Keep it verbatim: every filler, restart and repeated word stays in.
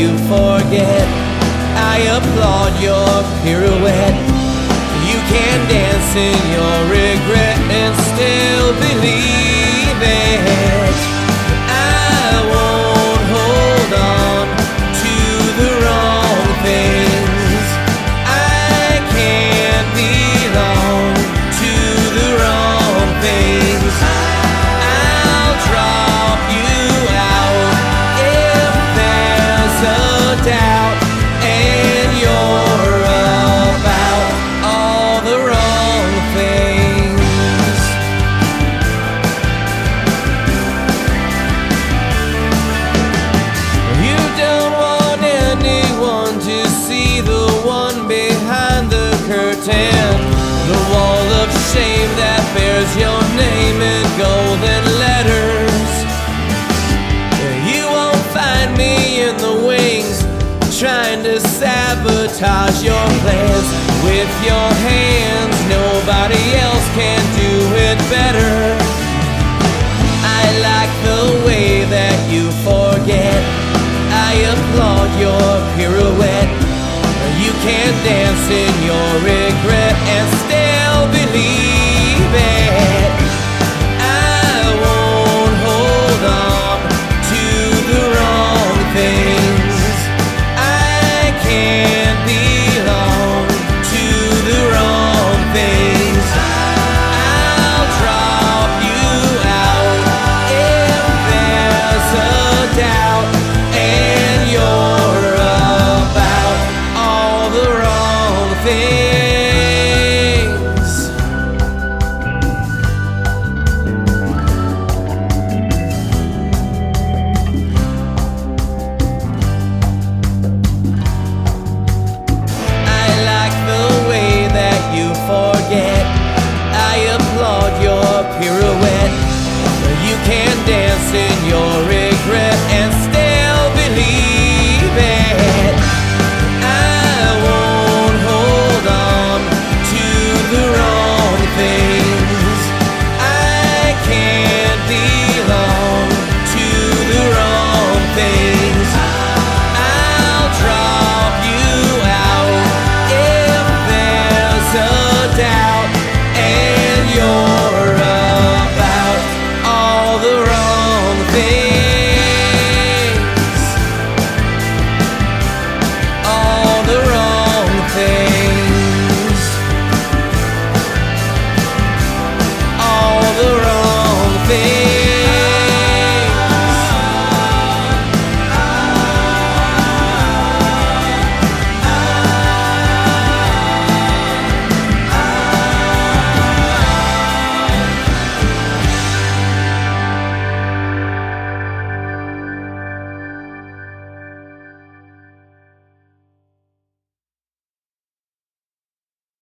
you forget. I applaud your pirouette. You can dance in your regret and still believe it. I won't hold on to the wrong things. I can't belong to the wrong things. I'll drop you out if there's a doubt, and you're about all the wrong things. You don't want anyone to see the one behind the curtain, the wall of shame that bears your name in golden letters. You won't find me in the wings, trying to sabotage your plans with your hands. Nobody else can do it better. I like the way that you forget. I applaud your pirouette. You can dance in your regret and still believe it. I won't hold on to the wrong things. I can't belong to the wrong things. I'll drop you out if there's a doubt, and you're about all the wrong things. I like the way that you forget. I applaud your pirouette.